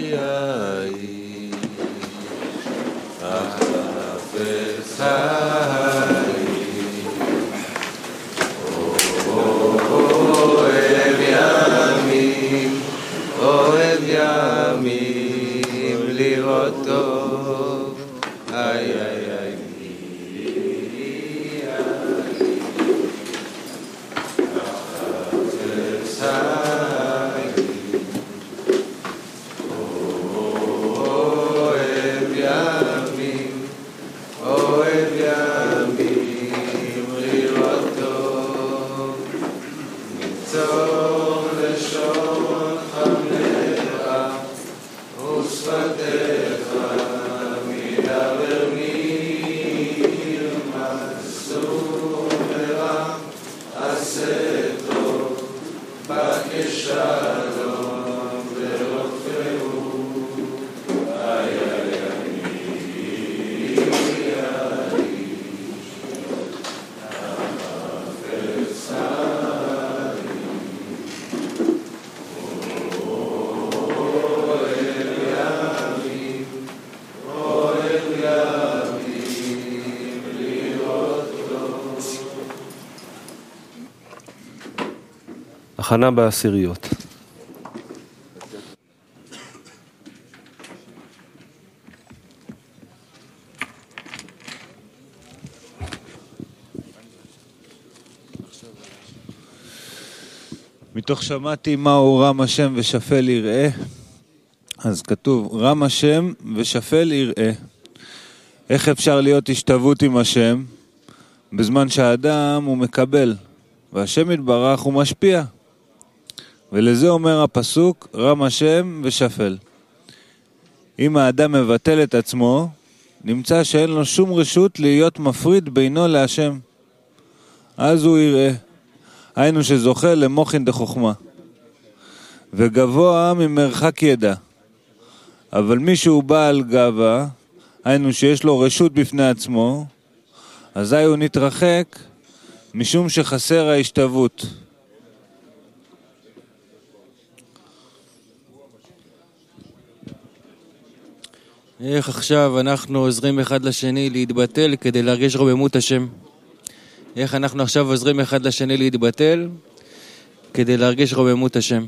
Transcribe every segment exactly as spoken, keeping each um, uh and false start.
הכנה בעשיריות. מתוך שמעתי מהו רם השם ושפל יראה, אז כתוב רם השם ושפל יראה. איך אפשר להיות השתוות עם השם בזמן שהאדם הוא מקבל והשם יתברך הוא משפיע? ולזה אומר הפסוק רם השם ושפל. אם האדם מבטל את עצמו, נמצא שאין לו שום רשות להיות מפריד בינו להשם. אז הוא יראה, היינו שזוכה למוחין דחוכמה, וגבוה ממרחק ידע. אבל מי שהוא בעל גאווה, היינו שיש לו רשות בפני עצמו, אזי הוא נתרחק משום שחסר ההשתוות. איך עכשיו אנחנו עוזרים אחד לשני להתבטל כדי להרגיש רוממות השם? איך אנחנו עכשיו עוזרים אחד לשני להתבטל כדי להרגיש רוממות השם?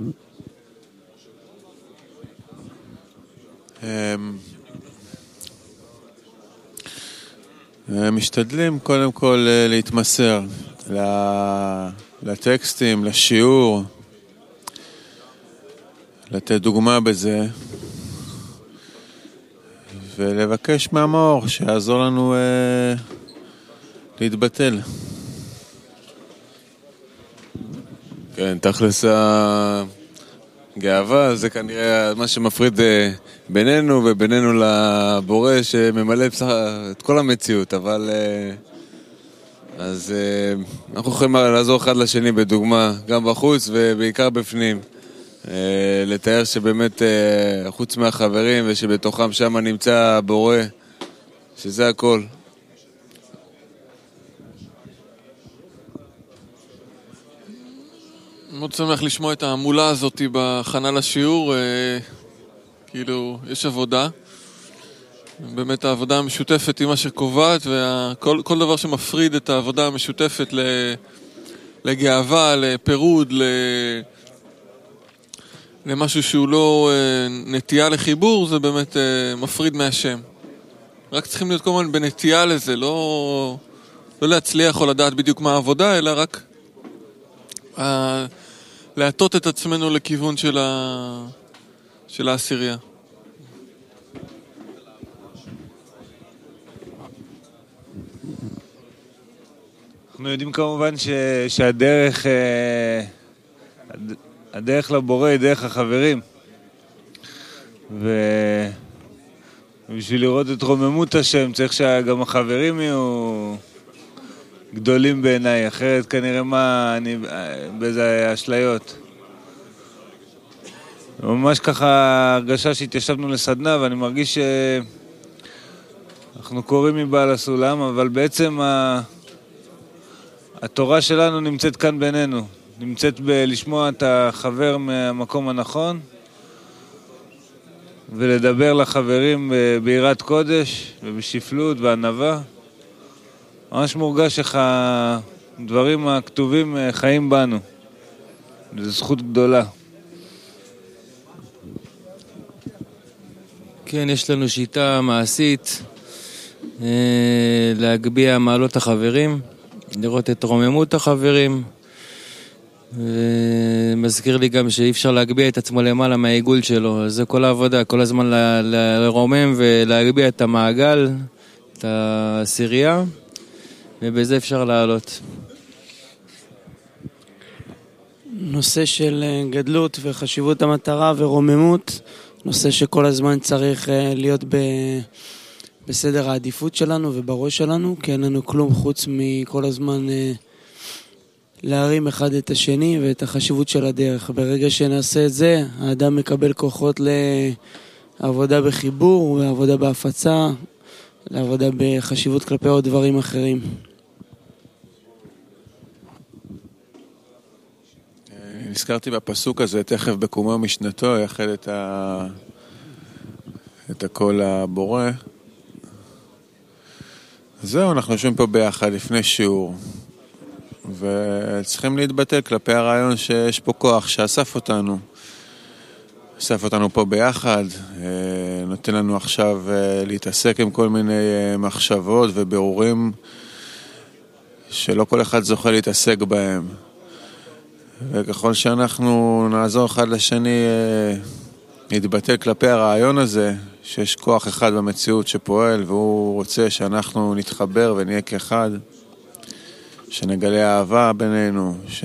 משתדלים קודם כל להתמסר לטקסטים, לשיעור, לתת דוגמה בזה, ולבקש מהמאור שיעזור לנו אה, להתבטל. כן, תכלס הגאווה זה כנראה מה שמפריד בינינו ובינינו לבורא שממלא את כל המציאות, אבל אז אנחנו יכולים לעזור אחד לשני בדוגמה, גם בחוץ ובעיקר בפנים. לתאר שבאמת חוץ מהחברים ושבתוכם שם נמצא הבורא, שזה הכל. מאוד שמח לשמוע את המולה הזאת בהכנה לשיעור. כאילו יש עבודה, באמת העבודה המשותפת היא מה שקובעת, וכל כל דבר שמפריד את העבודה המשותפת לגאווה, לפירוד, ל... למשהו שהוא לא נטייה לחיבור, זה באמת מפריד מהשם. רק צריכים להיות כל הזמן בנטייה לזה, לא, לא להצליח או לדעת בדיוק מה העבודה, אלא רק אה, להטות את עצמנו לכיוון של, ה, של העשירייה. אנחנו יודעים כמובן ש, שהדרך... אה, הד... הדרך לבורא היא דרך החברים, ובשביל לראות את רוממות השם צריך שגם החברים יהיו גדולים בעיניי, אחרת כנראה מה אני באיזה אשליות. ממש ככה הרגשה שהתיישבנו לסדנה, ואני מרגיש שאנחנו קוראים מבעל הסולם, אבל בעצם התורה שלנו נמצאת כאן בינינו, נמצאת בלשמוע את החבר מהמקום הנכון, ולדבר לחברים ביראת קודש ובשפלות וענווה. ממש מורגש איך הדברים הכתובים חיים בנו. זו זכות גדולה. כן, יש לנו שיטה מעשית להגביה מעלות החברים, לראות את רוממות החברים. ומזכיר לי גם שאי אפשר להגביה את עצמו למעלה מהעיגול שלו. זה כל העבודה, כל הזמן לרומם ולהגביה את המעגל, את הסירייה, ובזה אפשר לעלות. נושא של גדלות וחשיבות המטרה ורוממות, נושא שכל הזמן צריך להיות ב... בסדר העדיפות שלנו ובראש שלנו, כי אין לנו כלום חוץ מכל הזמן להרים אחד את השני ואת החשיבות של הדרך. ברגע שנעשה את זה, האדם מקבל כוחות לעבודה בחיבור ועבודה בהפצה, לעבודה בחשיבות כלפי עוד דברים אחרים. נזכרתי בפסוק הזה, תכף בקומו משנתו, יחד את, ה... את הכל הבורא. זהו, אנחנו יושבים פה ביחד לפני שיעור, וצריכים להתבטא כלפי הרעיון שיש פה כוח שאסף אותנו. אסף אותנו פה ביחד, נותן לנו עכשיו להתעסק עם כל מיני מחשבות ובירורים שלא כל אחד זוכה להתעסק בהם. וככל שאנחנו נעזור אחד לשני להתבטא כלפי הרעיון הזה, שיש כוח אחד במציאות שפועל, והוא רוצה שאנחנו נתחבר ונהיה כאחד, שנגלה אהבה בינינו, ש...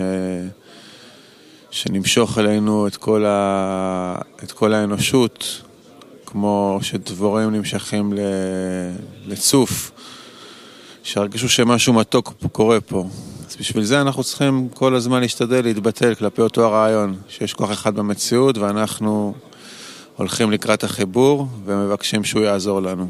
שנמשוך אלינו את כל, ה... את כל האנושות, כמו שדבורים נמשכים ל... לצוף, שהרגישו שמשהו מתוק קורה פה. אז בשביל זה אנחנו צריכים כל הזמן להשתדל להתבטל כלפי אותו הרעיון, שיש כוח אחד במציאות, ואנחנו הולכים לקראת החיבור ומבקשים שהוא יעזור לנו.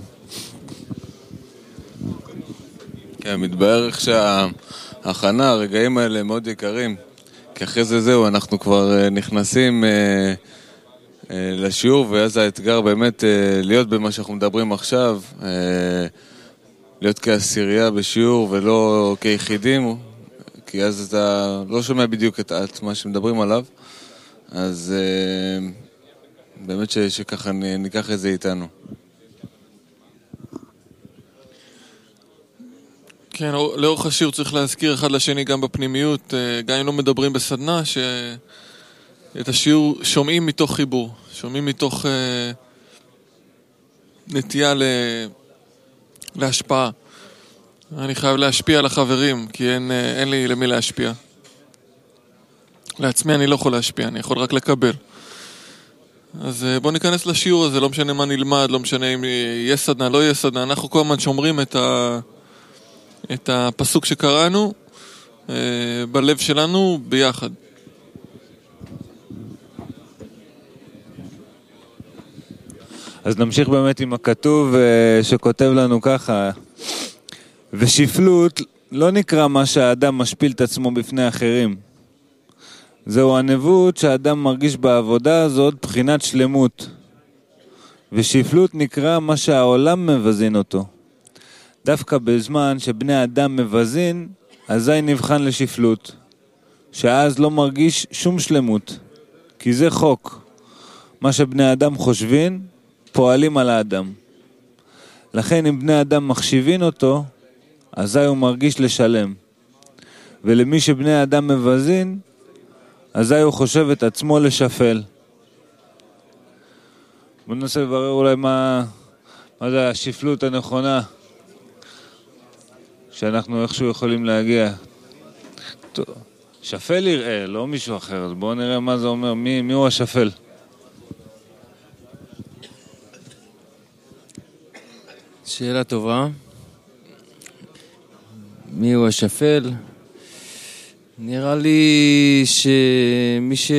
כן, מתבהר איך שההכנה, הרגעים האלה מאוד יקרים, כי אחרי זה זהו, אנחנו כבר נכנסים אה, אה, לשיעור, ואז האתגר באמת אה, להיות במה שאנחנו מדברים עכשיו, אה, להיות כעשירייה בשיעור ולא כיחידים, כי אז אתה לא שומע בדיוק את, את מה שמדברים עליו, אז אה, באמת ש, שככה ניקח את זה איתנו. כן, לאורך השיעור צריך להזכיר אחד לשני גם בפנימיות, גם אם לא מדברים בסדנה, שאת השיעור שומעים מתוך חיבור, שומעים מתוך נטייה להשפעה. אני חייב להשפיע על החברים, כי אין, אין לי למי להשפיע. לעצמי אני לא יכול להשפיע, אני יכול רק לקבל. אז בוא ניכנס לשיעור הזה, לא משנה מה נלמד, לא משנה אם יהיה סדנה, לא יהיה סדנה, אנחנו כל הזמן שומרים את ה... את הפסוק שקראנו אה, בלב שלנו ביחד. אז נמשיך באמת עם הכתוב אה, שכותב לנו ככה, ושפלות לא נקרא מה שהאדם משפיל את עצמו בפני אחרים. זהו הנבואות שהאדם מרגיש בעבודה הזאת בחינת שלמות. ושפלות נקרא מה שהעולם מבזין אותו. דווקא בזמן שבני אדם מבזין, אזי נבחן לשפלות, שאז לא מרגיש שום שלמות, כי זה חוק. מה שבני אדם חושבים, פועלים על האדם. לכן אם בני אדם מחשיבים אותו, אזי הוא מרגיש לשלם. ולמי שבני אדם מבזין, אזי הוא חושב את עצמו לשפל. בוא ננסה לברר אולי מה, מה זה השפלות הנכונה. שאנחנו איכשהו יכולים להגיע. טוב, שפל יראה, לא מישהו אחר, אז בואו נראה מה זה אומר, מי, מי הוא השפל? שאלה טובה. מי הוא השפל? נראה לי שמי ש...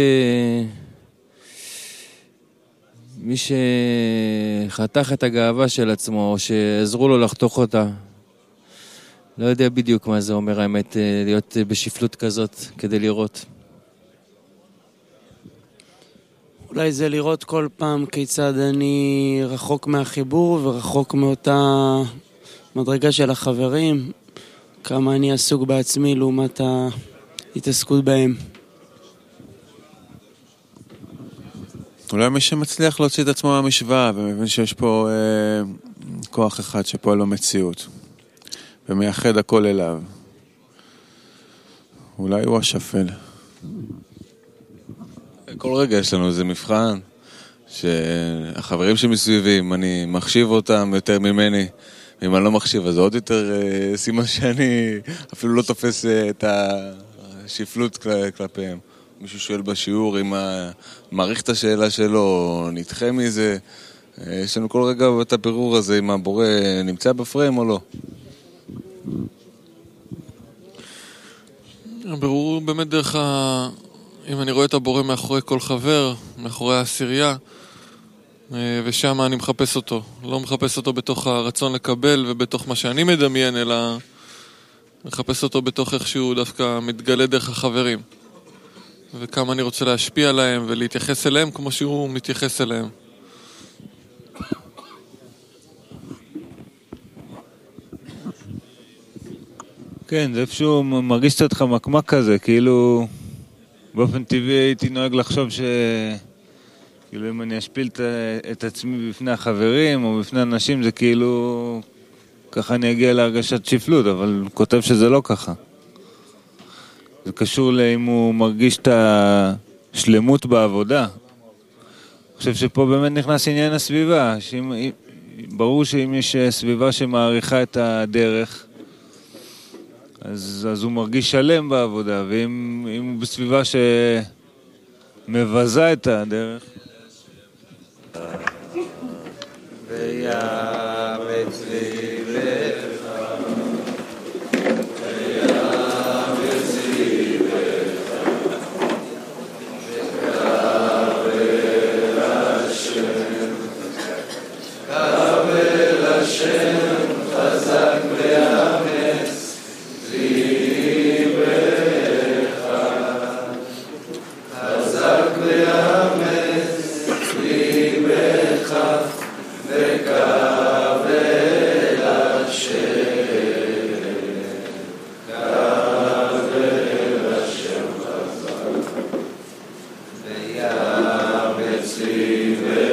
מי שחתך את הגאווה של עצמו, או שעזרו לו לחתוך אותה, לא יודע בדיוק מה זה אומר האמת, להיות בשפלות כזאת כדי לראות. אולי זה לראות כל פעם כיצד אני רחוק מהחיבור ורחוק מאותה מדרגה של החברים, כמה אני עסוק בעצמי לעומת ההתעסקות בהם. אולי מי שמצליח להוציא את עצמו מהמשוואה ומבין שיש פה אה, כוח אחד שפועל לו מציאות ומייחד הכל אליו. אולי הוא השפל. כל רגע יש לנו איזה מבחן שהחברים שמסביבי, אם אני מחשיב אותם יותר ממני, ואם אני לא מחשיב אז עוד יותר אה, סימן שאני אפילו לא תופס אה, את השפלות כל, כלפיהם. מישהו שואל בשיעור אם מעריך את השאלה שלו, נדחה מזה. יש לנו כל רגע את הבירור הזה אם הבורא נמצא בפריים או לא. הבירור באמת דרך ה... אם אני רואה את הבורא מאחורי כל חבר, מאחורי העשירייה, ושם אני מחפש אותו. לא מחפש אותו בתוך הרצון לקבל ובתוך מה שאני מדמיין, אלא מחפש אותו בתוך איך שהוא דווקא מתגלה דרך החברים. וכמה אני רוצה להשפיע עליהם ולהתייחס אליהם כמו שהוא מתייחס אליהם. כן, זה איפשהו מרגיש קצת חמקמק כזה, כאילו באופן טבעי הייתי נוהג לחשוב ש... כאילו אם אני אשפיל את עצמי בפני החברים או בפני אנשים זה כאילו ככה אני אגיע להרגשת שפלות, אבל הוא כותב שזה לא ככה. זה קשור לאם הוא מרגיש את השלמות בעבודה. אני חושב שפה באמת נכנס עניין הסביבה, שאם, ברור שאם יש סביבה שמעריכה את הדרך, אז, אז הוא מרגיש שלם בעבודה, ואם הוא בסביבה שמבזה את הדרך, ויאמץ לבך Receive